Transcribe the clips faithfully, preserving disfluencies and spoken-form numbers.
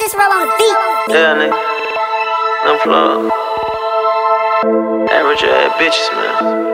Chris roll on the beat. Yeah, nigga. No plug. Average ass bitches, man.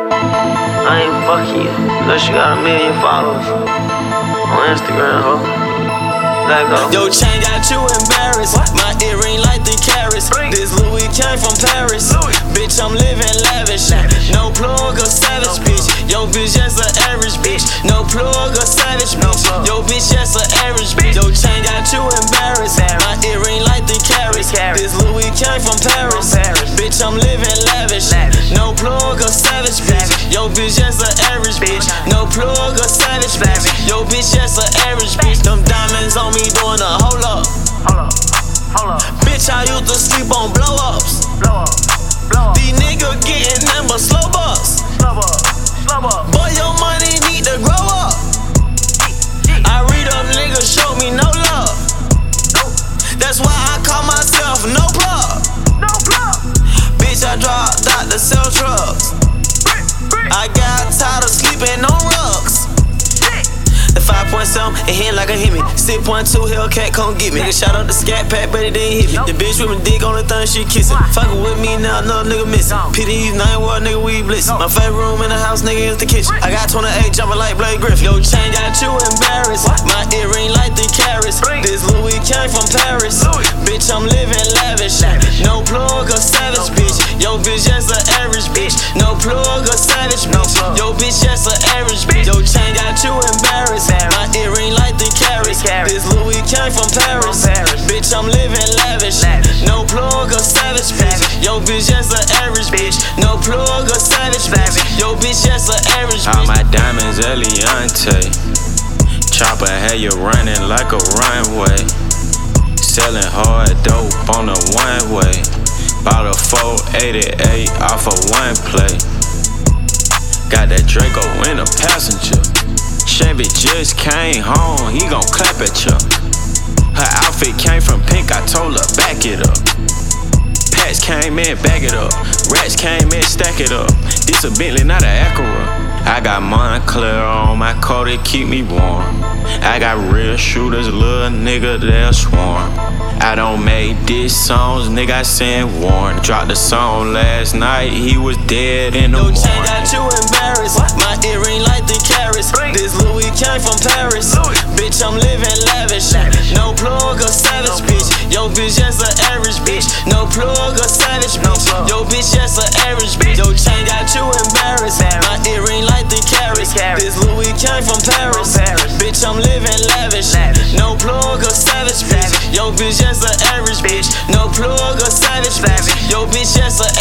I ain't fucking you unless you got a million followers on Instagram, ho. Let go. Yo, chain got you embarrassed. What? My earring like the carrots. This Louis came from Paris. Louis. Bitch, I'm living lavish. lavish. No plug or savage, no bitch. Yo, bitch, just an average bitch. No plug or savage, bitch. No Yo, bitch, just an average bitch. Yo, chain got you embarrassed. My earring like the carrots. This Louis came from Paris. Paris. Bitch, I'm living lavish. lavish. No plug or savage, bitch. Yo, bitch, just an average bitch. No plug or savage, bitch. Yo, bitch, just an average bitch. Them diamonds on me doing a hold up. Hold up. Hold up. Bitch, I used to sleep on blow ups. Blow up. Blow up. These niggas getting them but slow bucks. Slow up. Slow up. Boy, your money need to grow up. I read up niggas show me no love. That's why I call myself no plug. No plug. Bitch, I dropped out to sell drugs. I got tired of sleeping on rugs. The five point seven, it hit like a hit me. six point two, Hellcat, come get me. Nigga shot up the scat pack, but it didn't hit me. The bitch with my dick on the thing, she kissing. Fuckin' with me now, another nigga missing. P D E's nine watt, nigga, we blitzin'. My favorite room in the house, nigga, is the kitchen. I got twenty-eight jumping like Blake Griffin. Yo, chain got you embarrassed. My earring like the carrots. This Louis came from Paris. Bitch, I'm living lavish. No plug or savage, bitch. Yo, bitch, just an average bitch. No plug or savage, bitch. Yo, bitch, just an average bitch. Yo, chain got you embarrassed. My earring like the carrots. This Louis came from Paris. Bitch, I'm living lavish. No plug or savage, bitch. Yo, bitch, just an average bitch. No plug or savage, bitch. Yo, bitch, just an average bitch. All my diamonds Eliante. Chopper had you running like a runway. Selling hard dope on the one way. Bought a four eighty-eight off of one play. Got that Draco in a passenger. Chevy just came home, he gon' clap at ya. Her outfit came from Pink, I told her back it up. Pats came in, back it up. Rats came in, stack it up. This a Bentley, not a Acura. I got Montclair on my coat, it keep me warm. I got real shooters, little nigga, they'll swarm. I don't make diss songs, nigga, I send warn. Dropped the song last night, he was dead in the morning. morning. Yo, chain got you embarrassed. My earring like the carrots. This Louis came from Paris. Bitch, I'm living lavish. No plug or savage, bitch. Yo, bitch, just an average bitch. No plug or savage, bitch. Yo, bitch, just an average bitch. Yo, chain got you embarrassed. My earring like the carrots. This Louis came from Paris. Bitch, I'm living lavish. No plug or savage, bitch. Yo, bitch, just an average bitch. No plug or savage, bitch. Yo, bitch, just an